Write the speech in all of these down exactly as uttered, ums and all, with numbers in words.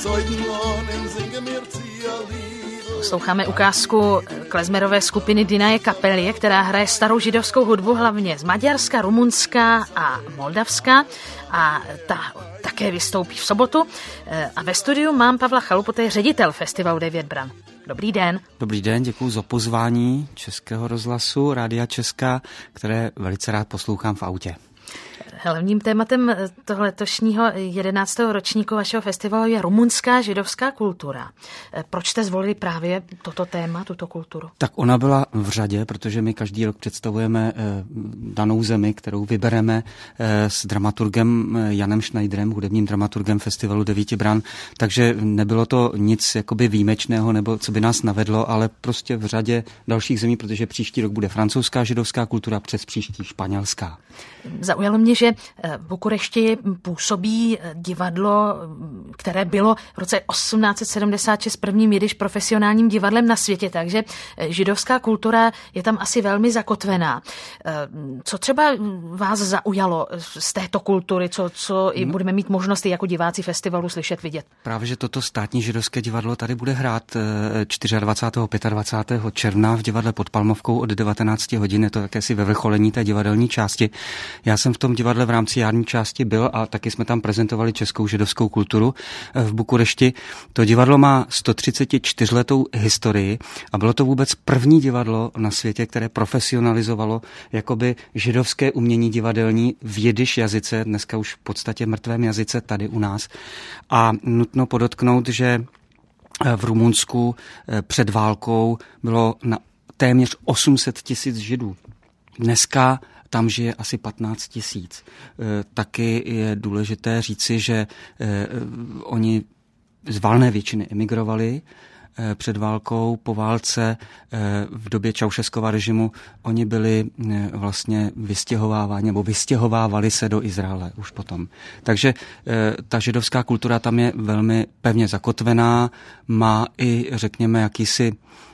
Posloucháme ukázku klezmerové skupiny Dynaje Kapely, která hraje starou židovskou hudbu hlavně z Maďarska, Rumunska a Moldavska a ta také vystoupí v sobotu. A ve studiu mám Pavla Chalupu, to je ředitel festivalu Devět bran. Dobrý den. Dobrý den, děkuji za pozvání Českého rozhlasu, Rádia Česká, které velice rád poslouchám v autě. Hlavním tématem toho letošního jedenáctého ročníku vašeho festivalu je rumunská židovská kultura. Proč jste zvolili právě toto téma, tuto kulturu? Tak ona byla v řadě, protože my každý rok představujeme danou zemi, kterou vybereme s dramaturgem Janem Schneiderem, hudebním dramaturgem festivalu Devět bran, takže nebylo to nic jakoby výjimečného, nebo co by nás navedlo, ale prostě v řadě dalších zemí, protože příští rok bude francouzská židovská kultura, přes příští španělská. Zaujalo mě, že v Bukurešti působí divadlo, které bylo v roce osmnáct set sedmdesát šest prvním jidiš profesionálním divadlem na světě, takže židovská kultura je tam asi velmi zakotvená. Co třeba vás zaujalo z této kultury, co, co i budeme mít možnosti jako diváci festivalu slyšet, vidět? Právě, že toto státní židovské divadlo tady bude hrát dvacátého čtvrtého, dvacátého pátého června v divadle pod Palmovkou od devatenáct hodin, je to jakési ve vrcholení té divadelní části. Já jsem v tom divadle v rámci jarní části byl a taky jsme tam prezentovali českou židovskou kulturu v Bukurešti. To divadlo má sto třicet čtyři letou historii a bylo to vůbec první divadlo na světě, které profesionalizovalo jakoby židovské umění divadelní v jidiš jazyce, dneska už v podstatě mrtvém jazyce tady u nás. A nutno podotknout, že v Rumunsku před válkou bylo na téměř osm set tisíc židů. Dneska tam žije asi patnáct tisíc. Taky je důležité říci, že oni z valné většiny emigrovali před válkou, po válce, v době Čaušeskova režimu, oni byli vlastně vystěhováváni, nebo vystěhovávali se do Izraele už potom. Takže ta židovská kultura tam je velmi pevně zakotvená, má i, řekněme, jakýsi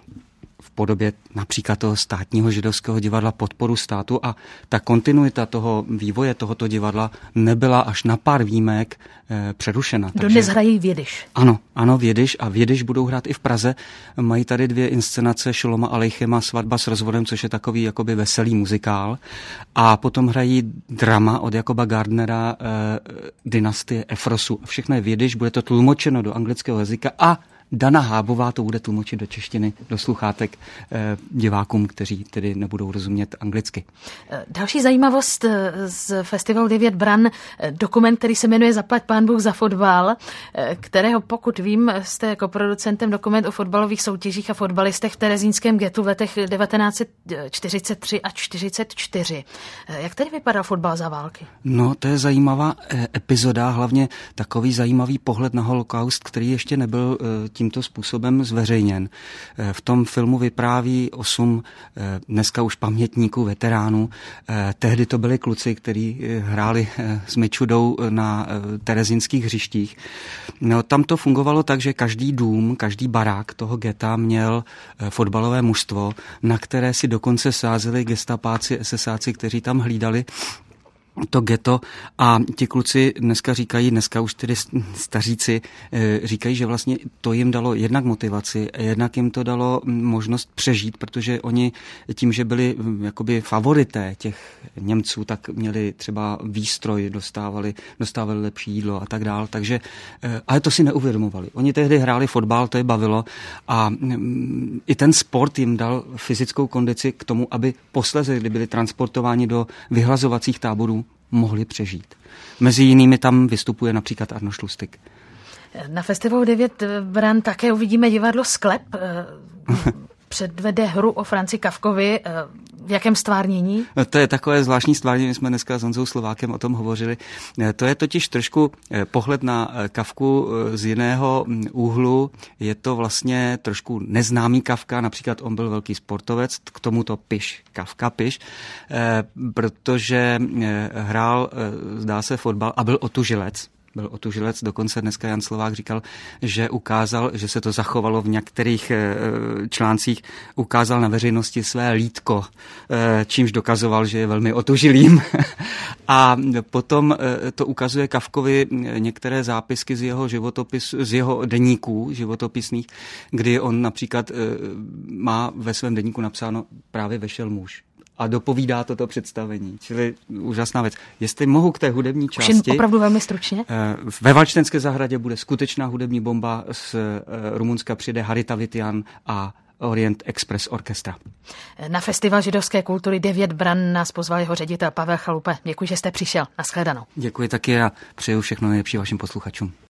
v podobě například toho státního židovského divadla podporu státu a ta kontinuita toho vývoje tohoto divadla nebyla až na pár výjimek eh, přerušena. Dodnes hrají v jidiš. Ano, ano, v jidiš a v jidiš budou hrát i v Praze. Mají tady dvě inscenace Šoloma Aleichema, Svatba s rozvodem, což je takový jakoby veselý muzikál. A potom hrají drama od Jakoba Gardnera eh, Dynastie Efrosu. Všechno je v jidiš, bude to tlumočeno do anglického jazyka a Dana Hábová to bude tlumočit do češtiny, do sluchátek eh, divákům, kteří tedy nebudou rozumět anglicky. Další zajímavost z festivalu Devět bran, dokument, který se jmenuje Zaplať pán Bůh za fotbal, kterého pokud vím, jste jako producentem dokument o fotbalových soutěžích a fotbalistech v terezínském getu v letech devatenáct set čtyřicet tři a čtyřicet čtyři. Jak tedy vypadal fotbal za války? No, to je zajímavá epizoda, hlavně takový zajímavý pohled na holokaust, který ještě nebyl tím tímto způsobem zveřejněn. V tom filmu vypráví osm dneska už pamětníků, veteránů. Tehdy to byli kluci, kteří hráli s Mičudou na terezínských hřištích. No, tam to fungovalo tak, že každý dům, každý barák toho geta měl fotbalové mužstvo, na které si dokonce sázeli gestapáci, esesáci, kteří tam hlídali to ghetto a ti kluci dneska říkají, dneska už tedy staříci říkají, že vlastně to jim dalo jednak motivaci, jednak jim to dalo možnost přežít, protože oni tím, že byli jakoby favorité těch Němců, tak měli třeba výstroj, dostávali, dostávali lepší jídlo a tak dál, takže, ale to si neuvědomovali. Oni tehdy hráli fotbal, to je bavilo a i ten sport jim dal fyzickou kondici k tomu, aby posléze, kdy byli transportováni do vyhlazovacích táborů, mohli přežít. Mezi jinými tam vystupuje například Arno Šlustig. Na festivalu Devět bran také uvidíme divadlo Sklep. Předvede hru o Franci Kafkovi. V jakém stvárnění? To je takové zvláštní stvárnění, my jsme dneska s Honzou Slovákem o tom hovořili. To je totiž trošku pohled na Kafku z jiného úhlu. Je to vlastně trošku neznámý Kafka, například on byl velký sportovec, k tomuto Piš, Kafka Piš, protože hrál, zdá se, fotbal a byl otužilec. byl otužilec, dokonce dneska Jan Slovák říkal, že ukázal, že se to zachovalo v některých článcích, ukázal na veřejnosti své lítko, čímž dokazoval, že je velmi otužilým. A potom to ukazuje Kafkovi některé zápisky z jeho životopis, z jeho deníků životopisných, kdy on například má ve svém deníku napsáno právě vešel muž. A dopovídá toto představení, čili úžasná věc. Jestli mohu k té hudební části... Už jen opravdu velmi stručně. Ve Valčtenské zahradě bude skutečná hudební bomba, z Rumunska přijde Harita Vitian a Orient Express Orchestra. Na Festival židovské kultury Devět bran nás pozval jeho ředitel Pavel Chalupa. Děkuji, že jste přišel. Nashledanou. Děkuji taky a přeju všechno nejlepší vašim posluchačům.